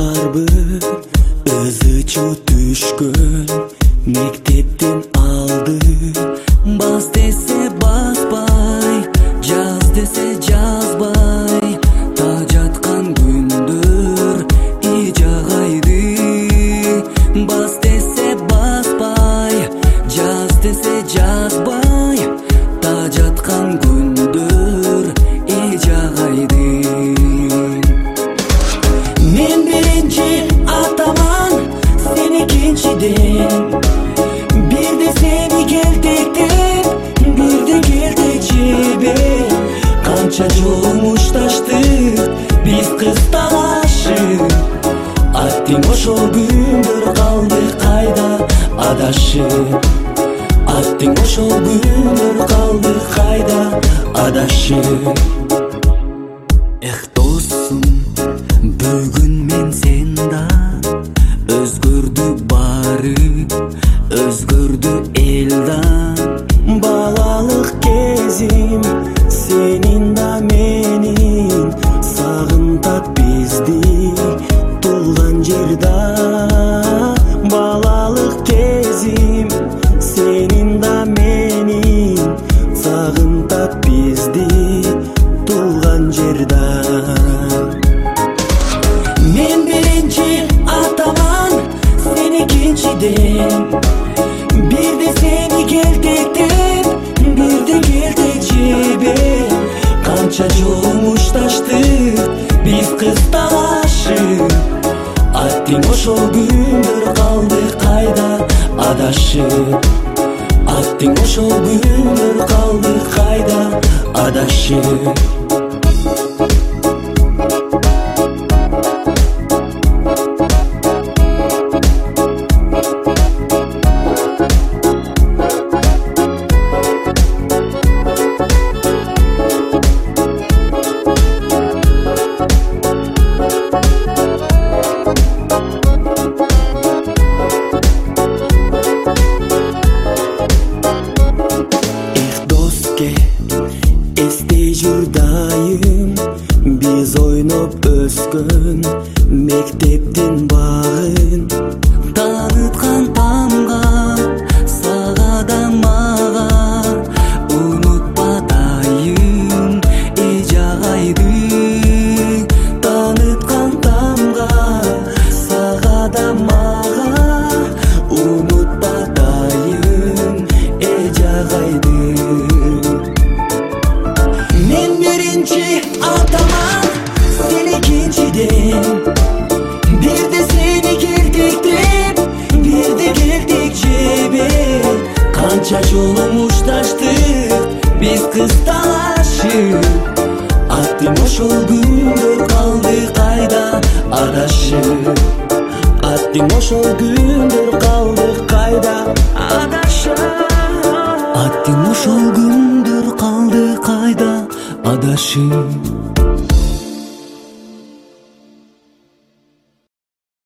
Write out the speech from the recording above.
барбыр ызычу түшкөн мектептен алды. Бас десе баспай, жаз десе жазбай, та жаткан күндөр ижагайды. Бас десе баспай, жаз десе жазбай, та жаткан күндөр ижагайды. Мен биринчи атаман, сен экинчиден, бирде сени келтектеп, бирде келтек жебей. Канча жолу мушташтык биз кыз талашып, аттиң ошол күндөр калды кайда адашып. Аттиң ошол күндөр калды кайда адашып. Эх досум, бүгүн мен сенда өзгөрдү баары, өзгөрдү элда. Балалык кезим сенин да менин, сагынтат бизди туулган жерда. Балалык кезим сенин да менин, сагынтат бизди туулган жерда. Мен биринчи атаман, сен экинчиден, бирде сени келтектеп, бирде келтек жебей. Канча жолу мушташтык биз кыз талашып, аттиң ошол күндөр калды кайда адашып. Аттиң ошол күндөр калды кайда адашып. Эстей жүр дайым, биз ойноп өскөн мектептин багын. Таныткан тамга, сага да мага, унутпа дайым ижагайды. Таныткан тамга, сага да мага, унутпа дайым ижагайды. Мен биринчи атаман, сен экинчиден, бирде сени келтектеп, бирде келтек жебей. Канча жолу мушташтык биз кыз талашып, аттиң ошол күндөр калды кайда адашып. Аттиң ошол күндөр калды кайда адашып. Аттиң ошол күндөр калды кайда адашып.